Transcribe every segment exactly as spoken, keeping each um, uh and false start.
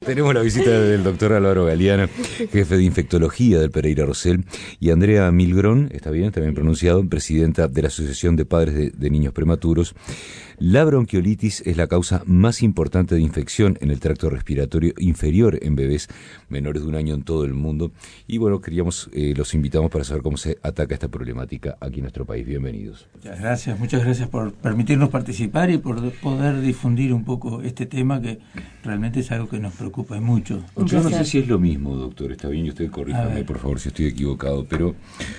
Tenemos la visita del doctor Álvaro Galeana, jefe de infectología del Pereira Rosell, y Andrea Milgrón, está bien, está bien pronunciado, presidenta de la Asociación de Padres de, de Niños Prematuros. La bronquiolitis es la causa más importante de infección en el tracto respiratorio inferior en bebés menores de un año en todo el mundo. Y bueno, queríamos, eh, los invitamos para saber cómo se ataca esta problemática aquí en nuestro país. Bienvenidos. Muchas gracias, muchas gracias por permitirnos participar y por poder difundir un poco este tema que realmente es algo que nos preocupa mucho. Yo no sé si es lo mismo, doctor, está bien, y usted corríjame por favor si estoy equivocado, pero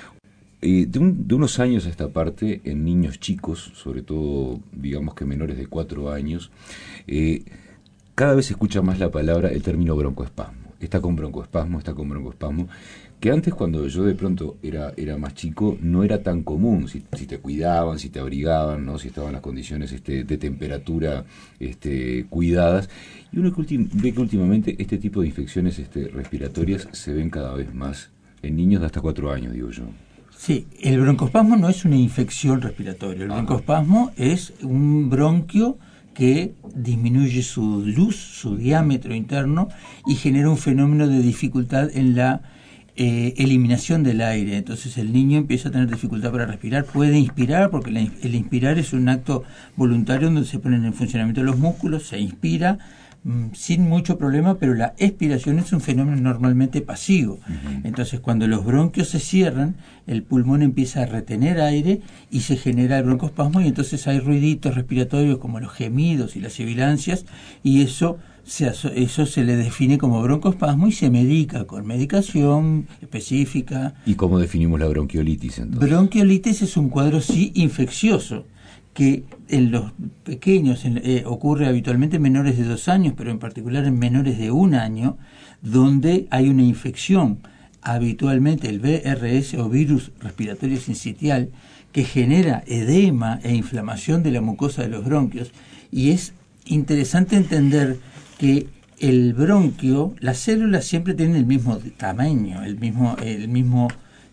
eh, de, un, de unos años a esta parte, en niños chicos, sobre todo digamos que menores de cuatro años, eh, cada vez se escucha más la palabra, el término broncoespasmo. Está con broncoespasmo, está con broncoespasmo, que antes cuando yo de pronto era era más chico no era tan común, si, si te cuidaban, si te abrigaban, ¿no? Si estaban las condiciones este, de temperatura este, cuidadas. Y uno que ultim, ve que últimamente este tipo de infecciones este, respiratorias se ven cada vez más en niños de hasta cuatro años, digo yo. Sí, el broncoespasmo no es una infección respiratoria, el ah. broncoespasmo es un bronquio que disminuye su luz, su diámetro interno y genera un fenómeno de dificultad en la eh, eliminación del aire. Entonces el niño empieza a tener dificultad para respirar, puede inspirar, porque la, el inspirar es un acto voluntario donde se ponen en funcionamiento los músculos, se inspira mmm, sin mucho problema, pero la expiración es un fenómeno normalmente pasivo. Uh-huh. Entonces cuando los bronquios se cierran, el pulmón empieza a retener aire y se genera el broncoespasmo, y entonces hay ruiditos respiratorios como los gemidos y las sibilancias, y eso se, eso se le define como broncoespasmo y se medica con medicación específica. ¿Y cómo definimos la bronquiolitis entonces? Bronquiolitis es un cuadro sí infeccioso que en los pequeños en, eh, ocurre habitualmente en menores de dos años, pero en particular en menores de un año, donde hay una infección, habitualmente el V R S o virus respiratorio sincitial, que genera edema e inflamación de la mucosa de los bronquios. Y es interesante entender que el bronquio, las células siempre tienen el mismo tamaño, el mismo, el mismo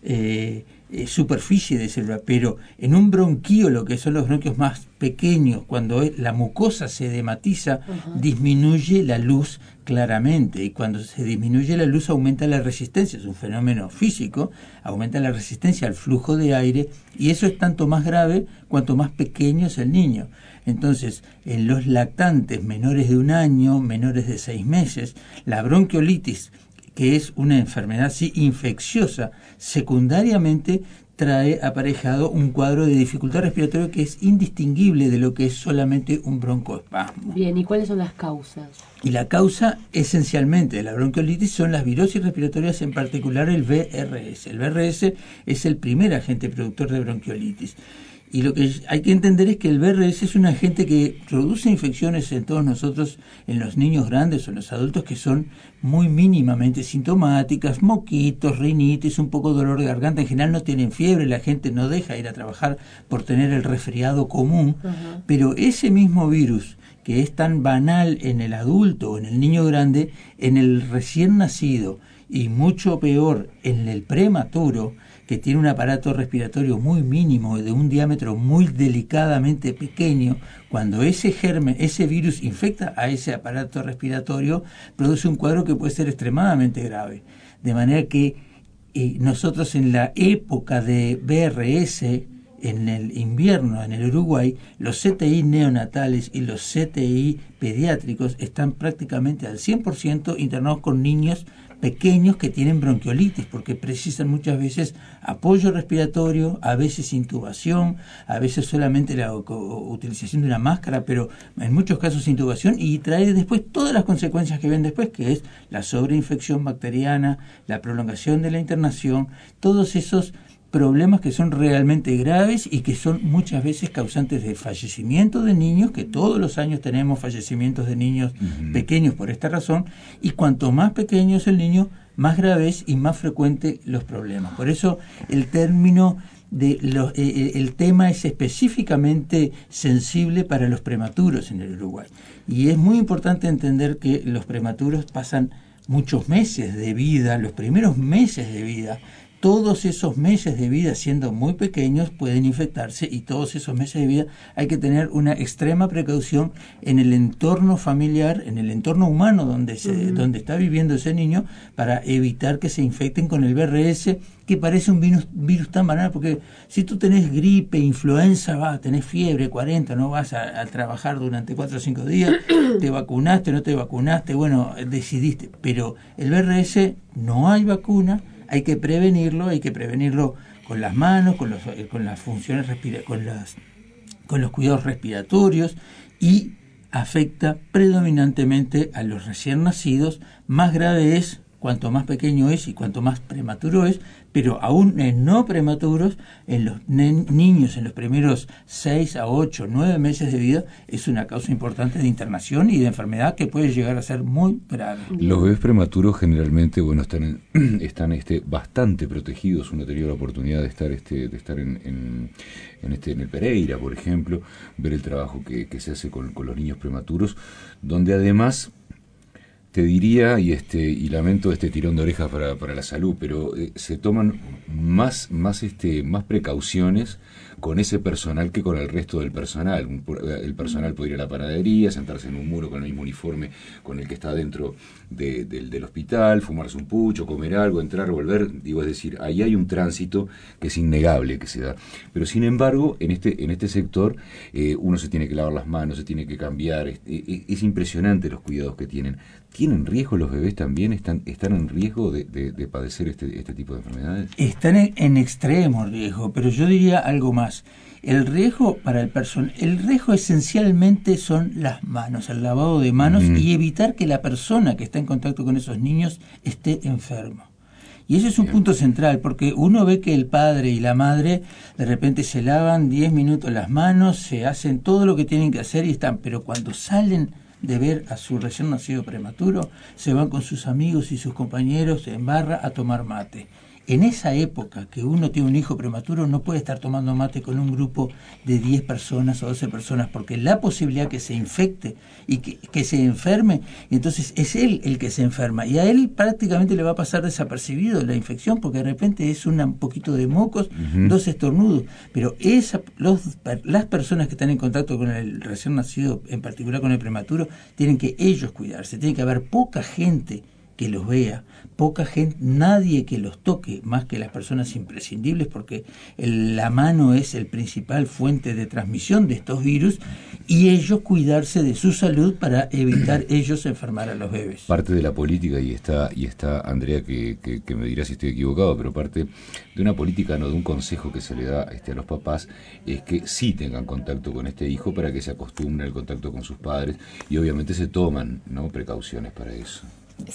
eh, eh, superficie de célula, pero en un bronquíolo, que son los bronquios más pequeños, cuando es, la mucosa se edematiza, uh-huh. disminuye la luz claramente, y cuando se disminuye la luz aumenta la resistencia, es un fenómeno físico, aumenta la resistencia al flujo de aire, y eso es tanto más grave cuanto más pequeño es el niño. Entonces, en los lactantes menores de un año, menores de seis meses, la bronquiolitis, que es una enfermedad sí infecciosa, secundariamente trae aparejado un cuadro de dificultad respiratoria que es indistinguible de lo que es solamente un broncoespasmo. Bien, ¿y cuáles son las causas? Y la causa esencialmente de la bronquiolitis son las virosis respiratorias, en particular el V R S. El V R S es el primer agente productor de bronquiolitis. Y lo que hay que entender es que el V R S es un agente que produce infecciones en todos nosotros, en los niños grandes o en los adultos, que son muy mínimamente sintomáticas, moquitos, rinitis, un poco dolor de garganta. En general no tienen fiebre, la gente no deja ir a trabajar por tener el resfriado común. Uh-huh. Pero ese mismo virus, que es tan banal en el adulto o en el niño grande, en el recién nacido y mucho peor en el prematuro, que tiene un aparato respiratorio muy mínimo, de un diámetro muy delicadamente pequeño, cuando ese germen, ese virus infecta a ese aparato respiratorio, produce un cuadro que puede ser extremadamente grave. De manera que eh, nosotros en la época de V R S, en el invierno en el Uruguay, los C T I neonatales y los C T I pediátricos están prácticamente al cien por ciento internados con niños pequeños que tienen bronquiolitis, porque precisan muchas veces apoyo respiratorio, a veces intubación, a veces solamente la utilización de una máscara, pero en muchos casos intubación, y trae después todas las consecuencias que ven después, que es la sobreinfección bacteriana, la prolongación de la internación, todos esos problemas que son realmente graves y que son muchas veces causantes de fallecimiento de niños, que todos los años tenemos fallecimientos de niños uh-huh. pequeños por esta razón, y cuanto más pequeño es el niño, más graves y más frecuentes los problemas. Por eso el término de los, eh, el tema es específicamente sensible para los prematuros en el Uruguay. Y es muy importante entender que los prematuros pasan muchos meses de vida, los primeros meses de vida, todos esos meses de vida, siendo muy pequeños, pueden infectarse, y todos esos meses de vida hay que tener una extrema precaución en el entorno familiar, en el entorno humano donde, se, uh-huh. donde está viviendo ese niño, para evitar que se infecten con el V R S, que parece un virus, virus tan banal, porque si tú tenés gripe, influenza, va, tenés fiebre, cuarenta, no vas a, a trabajar durante cuatro o cinco días, te vacunaste, no te vacunaste, bueno, decidiste, pero el V R S no hay vacuna. Hay que prevenirlo, hay que prevenirlo con las manos, con los, con las funciones respira, con las, con los cuidados respiratorios, y afecta predominantemente a los recién nacidos. Más grave es cuanto más pequeño es y cuanto más prematuro es, pero aún en no prematuros, en los ne- niños en los primeros seis a ocho, nueve meses de vida, es una causa importante de internación y de enfermedad que puede llegar a ser muy grave. Los bebés prematuros generalmente, bueno, están en, están este bastante protegidos. Uno ha tenido la oportunidad de estar este de estar en, en, en este en el Pereira, por ejemplo, ver el trabajo que, que se hace con, con los niños prematuros, donde además te diría, y este y lamento este tirón de orejas para, para la salud, pero eh, se toman más más este más precauciones con ese personal que con el resto del personal. El personal puede ir a la panadería, sentarse en un muro con el mismo uniforme con el que está dentro de, de, del hospital, fumarse un pucho, comer algo, entrar, volver. Digo, es decir, ahí hay un tránsito que es innegable que se da. Pero sin embargo, en este en este sector eh, uno se tiene que lavar las manos, se tiene que cambiar. Es, es impresionante los cuidados que tienen. ¿Tienen riesgo los bebés también? ¿Están, están en riesgo de, de, de padecer este, este tipo de enfermedades? Están en, en extremo riesgo, pero yo diría algo más. El riesgo para el personal, el riesgo esencialmente son las manos, el lavado de manos, uh-huh. y evitar que la persona que está en contacto con esos niños esté enfermo. Y ese es un Bien. punto central, porque uno ve que el padre y la madre de repente se lavan diez minutos las manos, se hacen todo lo que tienen que hacer y están, pero cuando salen de ver a su recién nacido prematuro, se van con sus amigos y sus compañeros en barra a tomar mate. En esa época que uno tiene un hijo prematuro, no puede estar tomando mate con un grupo de diez personas o doce personas, porque la posibilidad que se infecte y que, que se enferme, entonces es él el que se enferma, y a él prácticamente le va a pasar desapercibido la infección, porque de repente es una, un poquito de mocos, uh-huh. dos estornudos, pero esa, los, las personas que están en contacto con el recién nacido, en particular con el prematuro, tienen que ellos cuidarse, tiene que haber poca gente que los vea, poca gente, nadie que los toque, más que las personas imprescindibles, porque el, la mano es el principal fuente de transmisión de estos virus, y ellos cuidarse de su salud para evitar ellos enfermar a los bebés. Parte de la política, y está y está Andrea que, que, que me dirá si estoy equivocado, pero parte de una política, no de un consejo que se le da este, a los papás, es que sí tengan contacto con este hijo para que se acostumbre al contacto con sus padres, y obviamente se toman, ¿no?, precauciones para eso.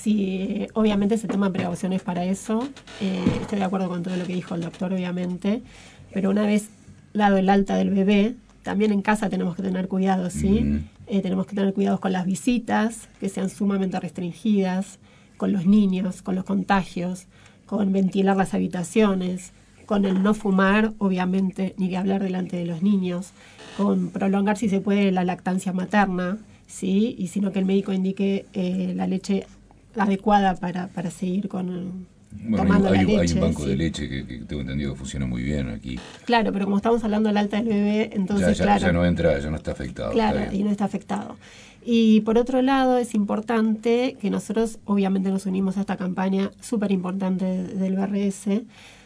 Sí, obviamente se toman precauciones para eso. Eh, estoy de acuerdo con todo lo que dijo el doctor, obviamente. Pero una vez dado el alta del bebé, también en casa tenemos que tener cuidado, ¿sí? Mm. Eh, tenemos que tener cuidados con las visitas, que sean sumamente restringidas, con los niños, con los contagios, con ventilar las habitaciones, con el no fumar, obviamente, ni de hablar delante de los niños, con prolongar, si se puede, la lactancia materna, ¿sí? Y sino que el médico indique eh, la leche adecuada para, para seguir con bueno, tomando hay, la leche. Hay un banco sí. de leche que, que tengo entendido que funciona muy bien aquí. Claro, pero como estamos hablando del alta del bebé, entonces ya, ya, claro, ya no entra, ya no está afectado. Claro, está y no está afectado. Y por otro lado, es importante que nosotros obviamente nos unimos a esta campaña súper importante del V R S,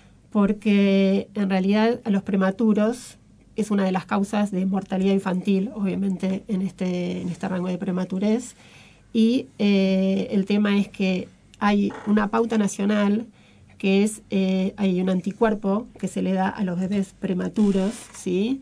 porque en realidad a los prematuros es una de las causas de mortalidad infantil, obviamente, en este, en este rango de prematurez. Y eh, el tema es que hay una pauta nacional que es, eh, hay un anticuerpo que se le da a los bebés prematuros, ¿sí?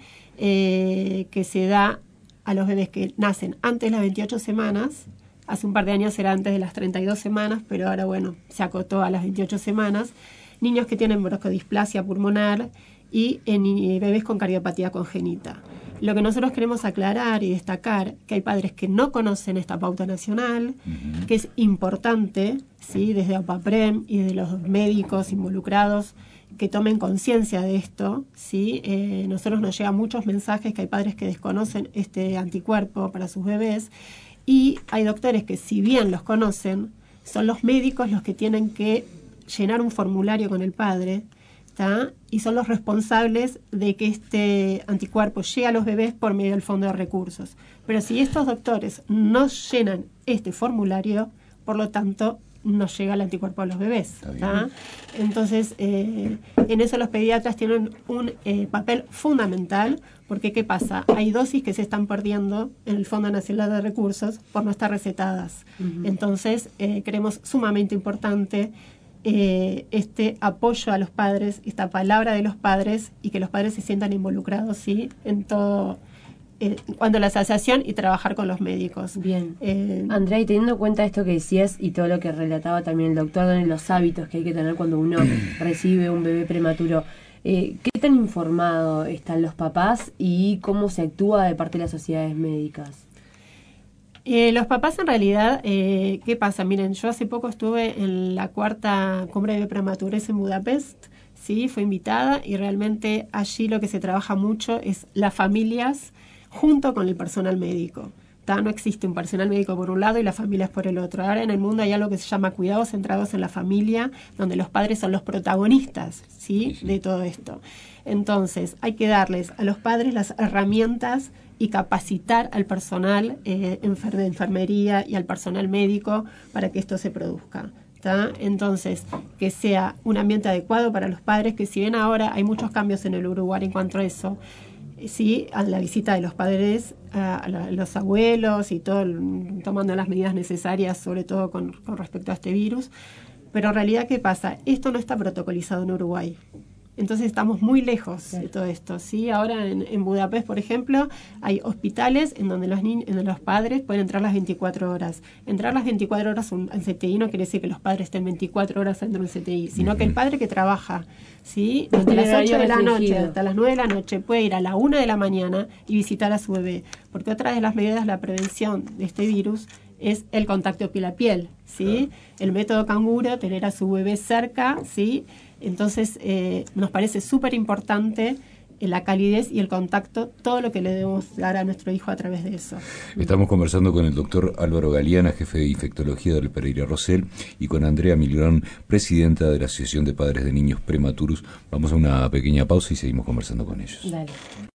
Eh, que se da a los bebés que nacen antes de las veintiocho semanas. Hace un par de años era antes de las treinta y dos semanas, pero ahora, bueno, se acotó a las veintiocho semanas. Niños que tienen broncolidisplasia pulmonar y en bebés con cardiopatía congénita. Lo que nosotros queremos aclarar y destacar, que hay padres que no conocen esta pauta nacional, uh-huh. que es importante, ¿sí?, desde OPAPREM y de los médicos involucrados, que tomen conciencia de esto, ¿sí? Eh, nosotros nos llegan muchos mensajes que hay padres que desconocen este anticuerpo para sus bebés, y hay doctores que, si bien los conocen, son los médicos los que tienen que llenar un formulario con el padre, ¿tá? Y son los responsables de que este anticuerpo llegue a los bebés por medio del fondo de recursos. Pero si estos doctores no llenan este formulario, por lo tanto, no llega el anticuerpo a los bebés. ¿tá? Entonces, eh, en eso los pediatras tienen un eh, papel fundamental, porque ¿qué pasa? Hay dosis que se están perdiendo en el Fondo Nacional de Recursos por no estar recetadas. Uh-huh. Entonces, eh, creemos sumamente importante eh, este apoyo a los padres, esta palabra de los padres, y que los padres se sientan involucrados, ¿sí?, en todo, eh, cuando la asociación, y trabajar con los médicos. Bien. Eh, Andrea, y teniendo en cuenta esto que decías y todo lo que relataba también el doctor de los hábitos que hay que tener cuando uno recibe un bebé prematuro, eh, ¿qué tan informados están los papás y cómo se actúa de parte de las sociedades médicas? Eh, los papás en realidad, eh, ¿qué pasa? Miren, yo hace poco estuve en la cuarta cumbre de prematurez en Budapest, ¿sí? Fui invitada, y realmente allí lo que se trabaja mucho es las familias junto con el personal médico. ¿tá? No existe un personal médico por un lado y las familias por el otro. Ahora en el mundo hay algo que se llama cuidados centrados en la familia, donde los padres son los protagonistas, ¿sí? de todo esto. Entonces, hay que darles a los padres las herramientas y capacitar al personal eh, enfer- de enfermería y al personal médico para que esto se produzca. ¿tá? Entonces, que sea un ambiente adecuado para los padres, que si bien ahora hay muchos cambios en el Uruguay en cuanto a eso, sí, a la visita de los padres, a, la, a los abuelos y todo, tomando las medidas necesarias, sobre todo con, con respecto a este virus. Pero en realidad, ¿qué pasa? Esto no está protocolizado en Uruguay. Entonces estamos muy lejos de todo esto, ¿sí? Ahora en, en Budapest, por ejemplo, hay hospitales en donde los niños, en donde los padres pueden entrar las veinticuatro horas. Entrar las veinticuatro horas un, al C T I no quiere decir que los padres estén veinticuatro horas dentro del C T I, sino que el padre que trabaja, ¿sí? Desde las ocho de la noche hasta las nueve de la noche puede ir a la una de la mañana y visitar a su bebé. Porque otra de las medidas de la prevención de este virus es el contacto piel a piel, ¿sí? El método canguro, tener a su bebé cerca, ¿sí? Entonces, eh, nos parece súper importante eh, la calidez y el contacto, todo lo que le debemos dar a nuestro hijo a través de eso. Estamos conversando con el doctor Álvaro Galeana, jefe de infectología del Pereira Rosell, y con Andrea Milgrán, presidenta de la Asociación de Padres de Niños Prematuros. Vamos a una pequeña pausa y seguimos conversando con ellos. Dale.